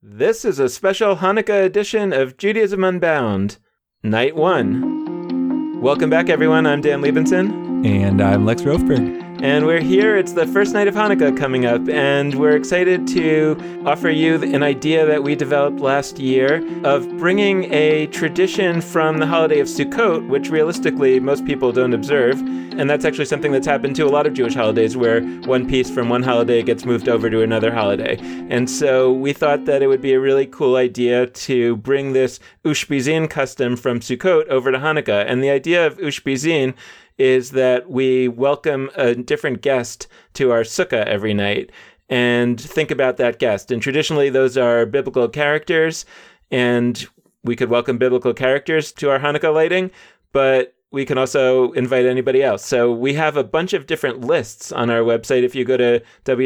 This is a special Hanukkah edition of Judaism Unbound, Night 1. Welcome back, everyone. I'm Dan Liebenson. And I'm Lex Rofberg. And we're here. It's the first night of Hanukkah coming up, and we're excited to offer you an idea that we developed last year of bringing a tradition from the holiday of Sukkot, which realistically most people don't observe. And that's actually something that's happened to a lot of Jewish holidays, where one piece from one holiday gets moved over to another holiday. And so we thought that it would be a really cool idea to bring this Ushpizin custom from Sukkot over to Hanukkah. And the idea of Ushpizin is that we welcome a different guest to our sukkah every night and think about that guest. And traditionally, those are biblical characters, and we could welcome biblical characters to our Hanukkah lighting, but we can also invite anybody else. So we have a bunch of different lists on our website. If you go to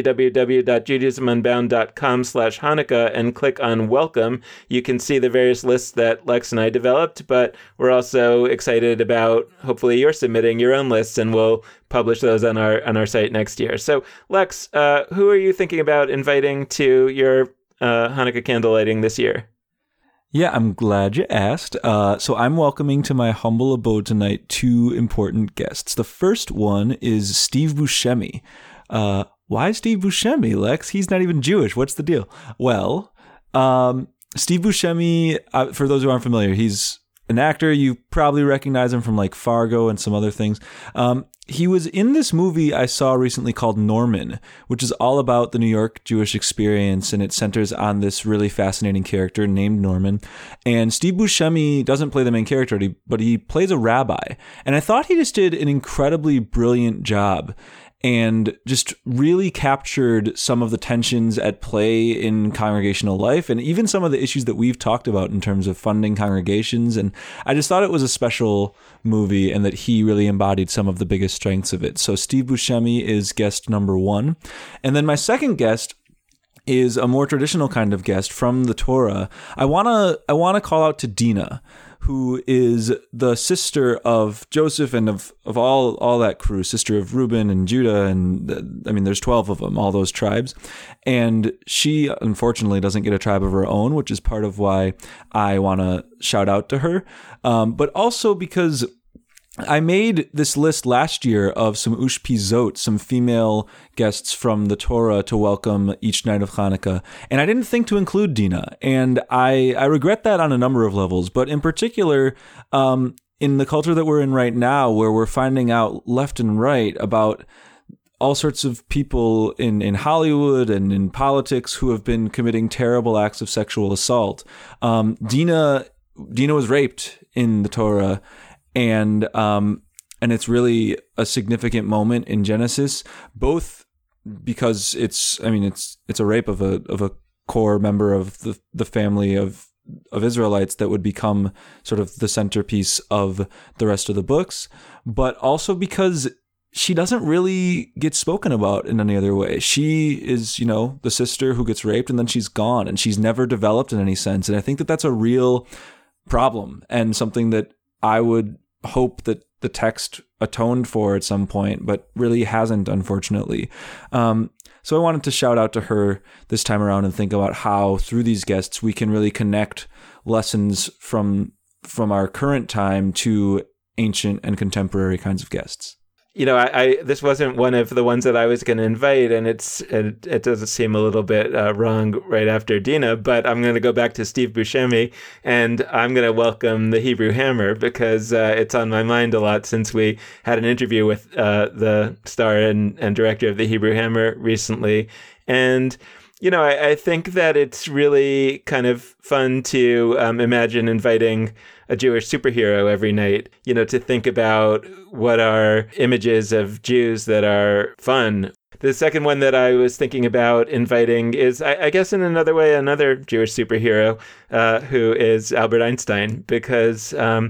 www.judaismunbound.com/Hanukkah and click on Welcome, you can see the various lists that Lex and I developed, but we're also excited about hopefully you're submitting your own lists, and we'll publish those on our site next year. So Lex, who are you thinking about inviting to your Hanukkah candle lighting this year? Yeah, I'm glad you asked. So I'm welcoming to my humble abode tonight two important guests. The first one is Steve Buscemi. Why Steve Buscemi, Lex? He's not even Jewish. What's the deal? Well, Steve Buscemi, for those who aren't familiar, he's an actor. You probably recognize him from like Fargo and some other things. He was in this movie I saw recently called Norman, which is all about the New York Jewish experience, and it centers on this really fascinating character named Norman. And Steve Buscemi doesn't play the main character, but he plays a rabbi. And I thought he just did an incredibly brilliant job and just really captured some of the tensions at play in congregational life and even some of the issues that we've talked about in terms of funding congregations. And I just thought it was a special movie and that he really embodied some of the biggest strengths of it. So Steve Buscemi is guest number one. And then my second guest is a more traditional kind of guest from the Torah. I want to call out to Dinah, who is the sister of Joseph and of all that crew, sister of Reuben and Judah, and I mean, there's 12 of them, all those tribes. And she, unfortunately, doesn't get a tribe of her own, which is part of why I want to shout out to her. But also because I made this list last year of some Ushpizot, some female guests from the Torah to welcome each night of Hanukkah. And I didn't think to include Dinah. And I regret that on a number of levels. But in particular, in the culture that we're in right now, where we're finding out left and right about all sorts of people in Hollywood and in politics who have been committing terrible acts of sexual assault. Dinah was raped in the Torah. And it's really a significant moment in Genesis, both because it's a rape of a core member of the family of Israelites that would become sort of the centerpiece of the rest of the books, but also because she doesn't really get spoken about in any other way. She is, the sister who gets raped and then she's gone and she's never developed in any sense. And I think that that's a real problem and something that I would hope that the text atoned for at some point, but really hasn't, unfortunately. So I wanted to shout out to her this time around and think about how through these guests we can really connect lessons from our current time to ancient and contemporary kinds of guests. I this wasn't one of the ones that I was going to invite, and it does seem a little bit wrong right after Dinah, but I'm going to go back to Steve Buscemi, and I'm going to welcome the Hebrew Hammer because it's on my mind a lot since we had an interview with the star and director of the Hebrew Hammer recently. And I think that it's really kind of fun to imagine inviting a Jewish superhero every night, to think about what are images of Jews that are fun. The second one that I was thinking about inviting is, I guess in another way, another Jewish superhero who is Albert Einstein, because,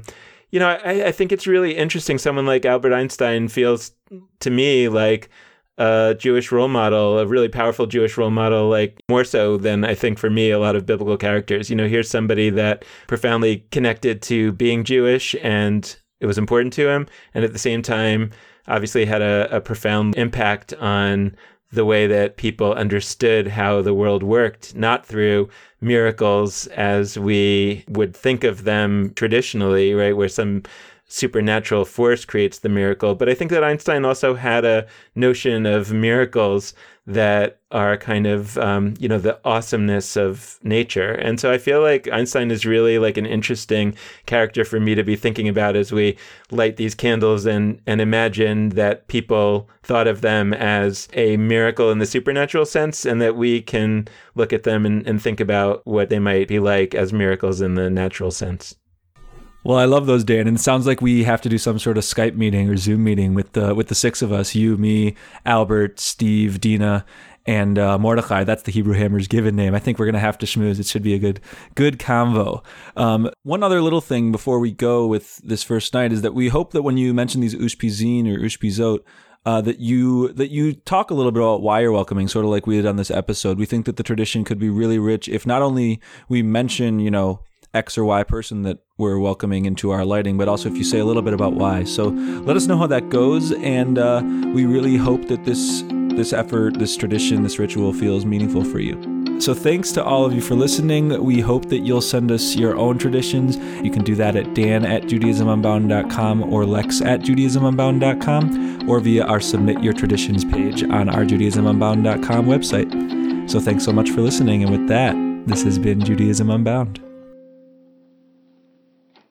I think it's really interesting. Someone like Albert Einstein feels to me like a Jewish role model, a really powerful Jewish role model, like more so than I think for me, a lot of biblical characters. Here's somebody that profoundly connected to being Jewish and it was important to him. And at the same time, obviously had a profound impact on the way that people understood how the world worked, not through miracles as we would think of them traditionally, right, where some supernatural force creates the miracle. But I think that Einstein also had a notion of miracles that are kind of, the awesomeness of nature. And so I feel like Einstein is really like an interesting character for me to be thinking about as we light these candles and imagine that people thought of them as a miracle in the supernatural sense, and that we can look at them and think about what they might be like as miracles in the natural sense. Well, I love those, Dan. And it sounds like we have to do some sort of Skype meeting or Zoom meeting with the six of us, you, me, Albert, Steve, Dina, and Mordechai. That's the Hebrew Hammer's given name. I think we're going to have to schmooze. It should be a good convo. One other little thing before we go with this first night is that we hope that when you mention these Ushpizin or Ushpizot, that you talk a little bit about why you're welcoming, sort of like we did on this episode. We think that the tradition could be really rich if not only we mention, X or Y person that we're welcoming into our lighting, but also if you say a little bit about why. So let us know how that goes, and we really hope that this effort, this tradition, this ritual feels meaningful for you. So thanks to all of you for listening. We hope that you'll send us your own traditions. You can do that at dan@judaismunbound.com or lex@judaismunbound.com or via our Submit Your Traditions page on our judaismunbound.com website. So thanks so much for listening, and with that, this has been Judaism Unbound.